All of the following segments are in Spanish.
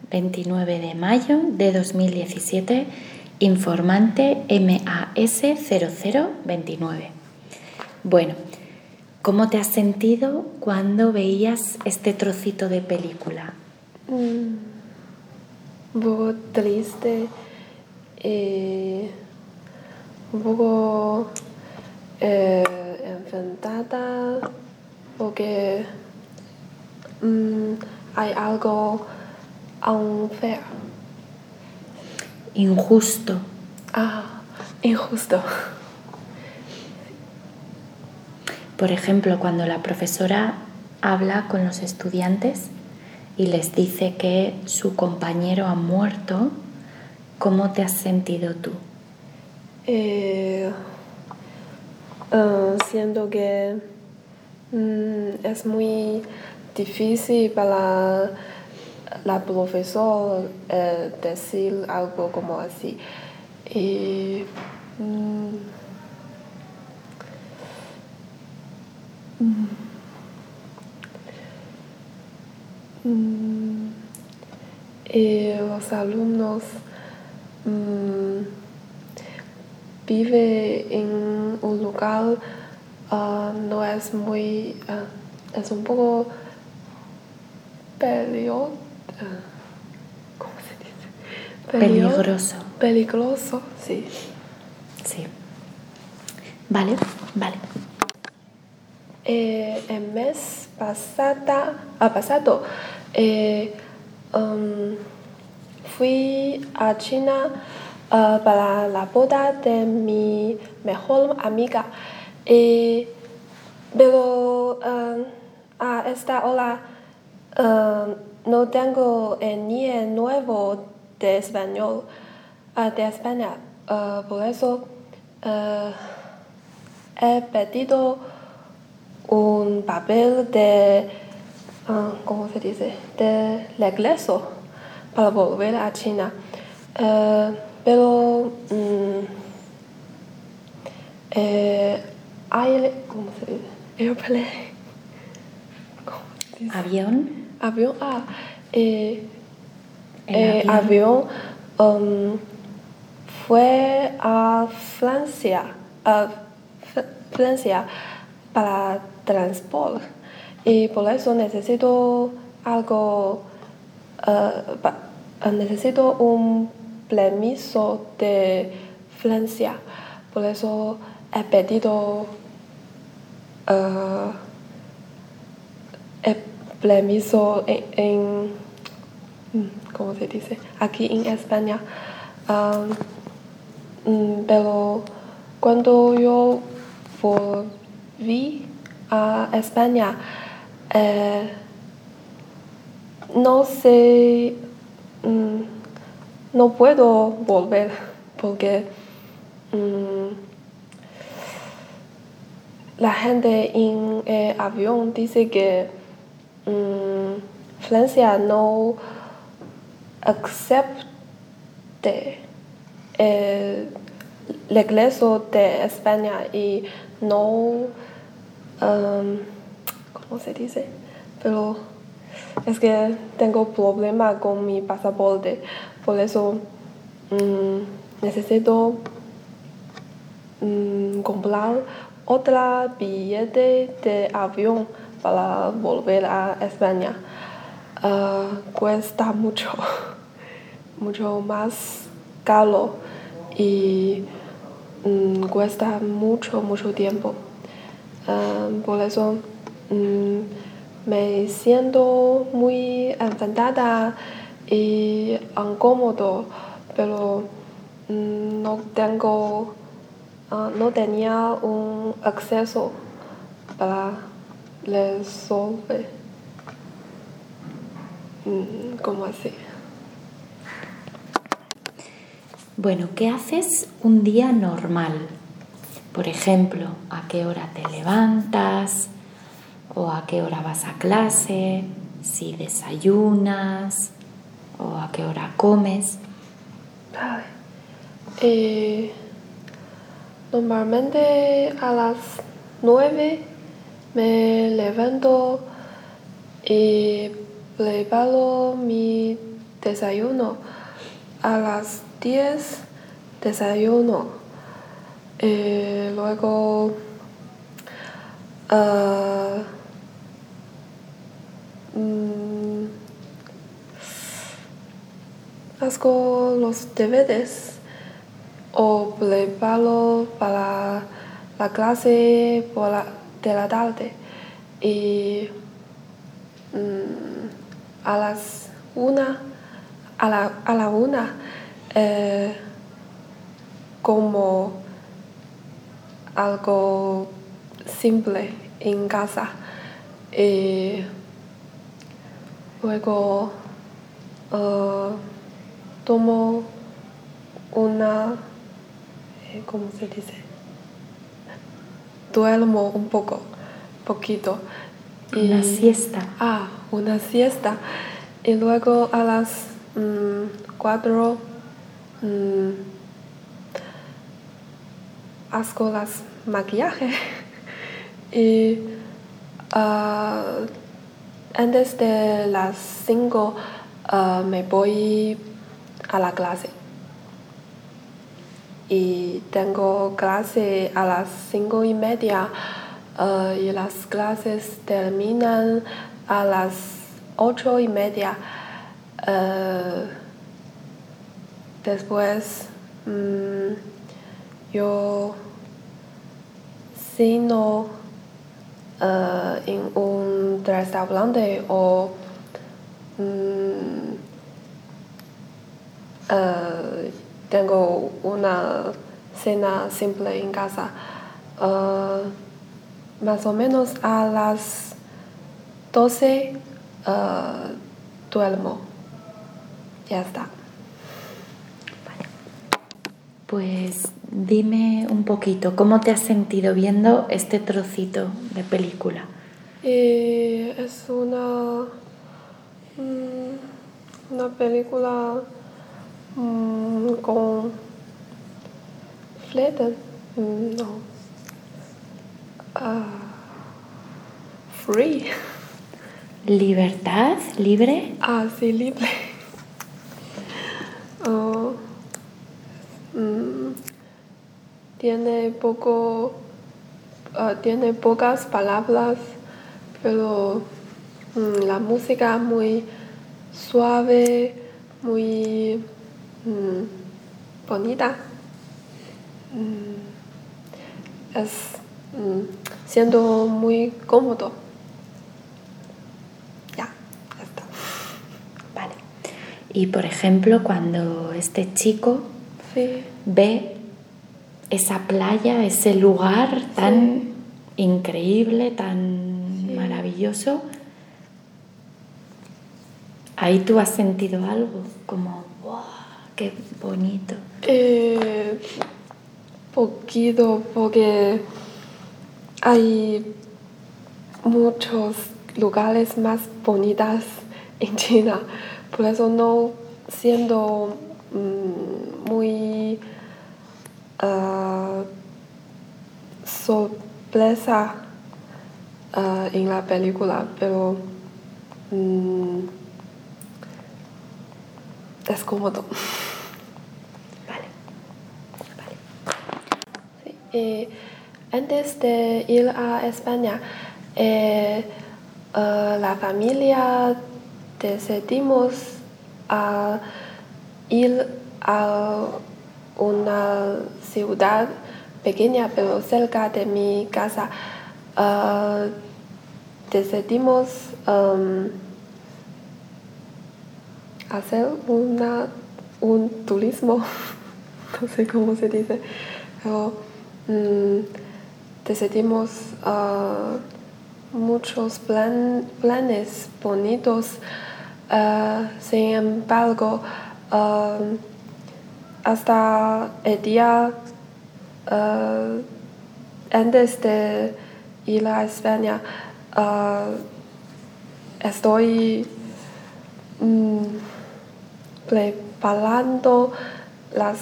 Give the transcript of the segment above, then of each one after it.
29 de mayo de 2017, informante MAS0029. Bueno, ¿cómo te has sentido cuando veías este trocito de película? Un poco triste, un poco enfrentada, porque hay algo unfair. Injusto. Injusto. Por ejemplo, cuando la profesora habla con los estudiantes y les dice que su compañero ha muerto, ¿cómo te has sentido tú? Siento que es muy difícil para la profesora decir algo como así. Los alumnos viven en un lugar no es muy es un poco ¿cómo se dice? Peligroso. Peligroso, sí. Sí. Vale. El mes pasado fui a China para la boda de mi mejor amiga. Pero a esta hora no tengo ni el nuevo de español de España. Por eso he pedido un papel de, ¿cómo se dice? De regreso para volver a China. Pero hay, ¿cómo se dice? Airplane. ¿Cómo se dice? ¿Avión? Avión. El avión fue a Francia para transporte y por eso necesito algo, necesito un permiso de Francia. Por eso he pedido el permiso en ¿cómo se dice? Aquí en España. Pero cuando yo volví a España, no sé, no puedo volver porque la gente en el avión dice que Francia no acepte el regreso de España y no, ¿cómo se dice? Pero es que tengo problema con mi pasaporte, por eso necesito comprar otra billete de avión para volver a España. Cuesta mucho más caro y cuesta mucho tiempo. Por eso me siento muy enfadada y incómodo, pero no tenía un acceso para resolver. ¿Cómo así? Bueno, ¿qué haces un día normal? Por ejemplo, ¿a qué hora te levantas? ¿O a qué hora vas a clase? ¿Si desayunas? ¿O a qué hora comes? Normalmente a las 9 me levanto y preparo mi desayuno. A las 10 desayuno. Luego hago los deberes o preparo para la clase de la tarde. Y a las 1, a la 1, como algo simple en casa. Y luego tomo una, ¿cómo se dice? Duermo un poquito. Una siesta. Una siesta. Y luego a las 4 hago las maquillaje. Y antes de las 5 me voy a la clase. Y tengo clase a las 5:30 y las clases terminan a las 8:30. Después yo ceno en un restaurante o tengo una cena simple en casa. Más o menos a las 12 duermo. Ya está. Pues dime un poquito, ¿cómo te has sentido viendo este trocito de película? Es una película con freedom, no, free. ¿Libertad? ¿Libre? Sí, libre. Tiene pocas palabras, pero la música muy suave, muy bonita. Siendo muy cómodo. Ya está. Vale. Y por ejemplo, cuando este chico ve esa playa, ese lugar tan increíble, tan maravilloso, ahí tú has sentido algo como ¡wow! ¡Qué bonito! Poquito, porque hay muchos lugares más bonitos en China, por eso no siendo muy sorpresa en la película, pero es cómodo. Vale. Antes de ir a España, la familia decidimos ir a una ciudad pequeña pero cerca de mi casa. Decidimos hacer un turismo, no sé cómo se dice, pero decidimos muchos planes bonitos. Sin embargo, hasta el día antes de ir a España, estoy preparando las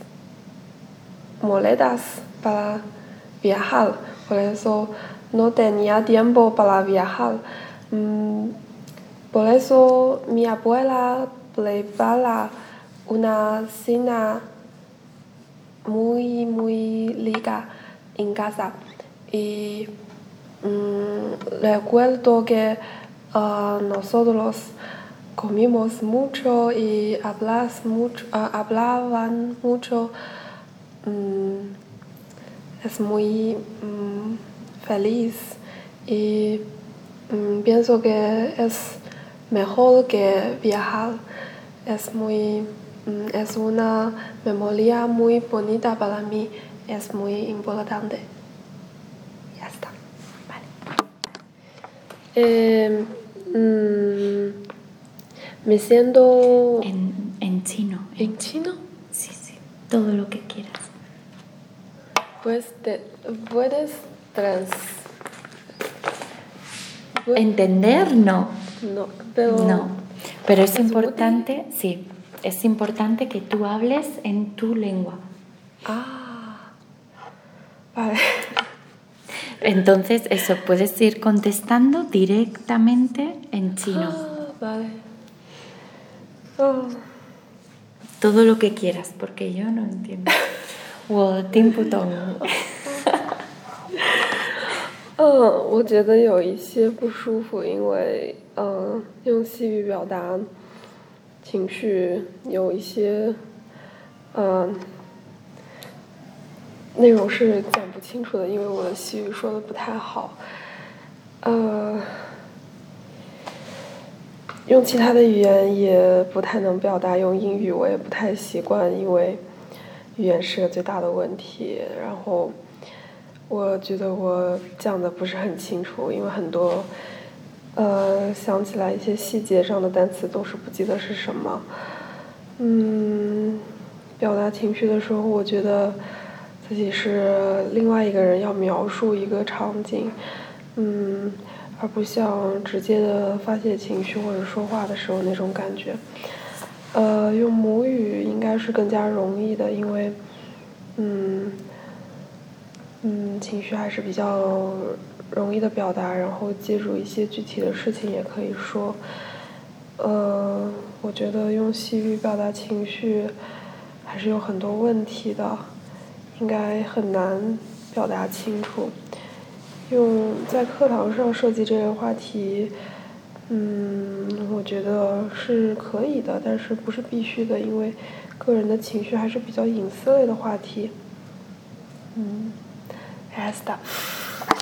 monedas para viajar, por eso no tenía tiempo para viajar. Por eso mi abuela prepara una cena muy rica en casa y recuerdo que nosotros comimos mucho y hablaban mucho. Es muy feliz y pienso que es mejor que viajar. Es una memoria muy bonita para mí, es muy importante. Ya está. Vale. Me siento... En chino. ¿En chino? Sí, todo lo que quieras. Pues puedes ¿Entender? No. No, pero... No, pero es importante, sí, es importante que tú hables en tu lengua. Vale. Entonces, eso, puedes ir contestando directamente en chino. Vale. Todo lo que quieras, porque yo no entiendo. 我听不懂。 我觉得有一些不舒服，因为用西语表达情绪有一些内容是讲不清楚的，因为我的西语说的不太好。用其他的语言也不太能表达，用英语我也不太习惯，因为语言是个最大的问题。然后我觉得我讲的不是很清楚，因为很多想起来一些细节上的单词都是不记得是什么。表达情绪的时候，我觉得自己是另外一个人要描述一个场景，而不像直接的发泄情绪或者说话的时候那种感觉。用母语应该是更加容易的，因为情绪还是比较容易的表达，然后接住一些具体的事情也可以说。我觉得用西语表达情绪还是有很多问题的，应该很难表达清楚。在课堂上设计这类话题，我觉得是可以的，但是不是必须的，因为个人的情绪还是比较隐私类的话题。Esta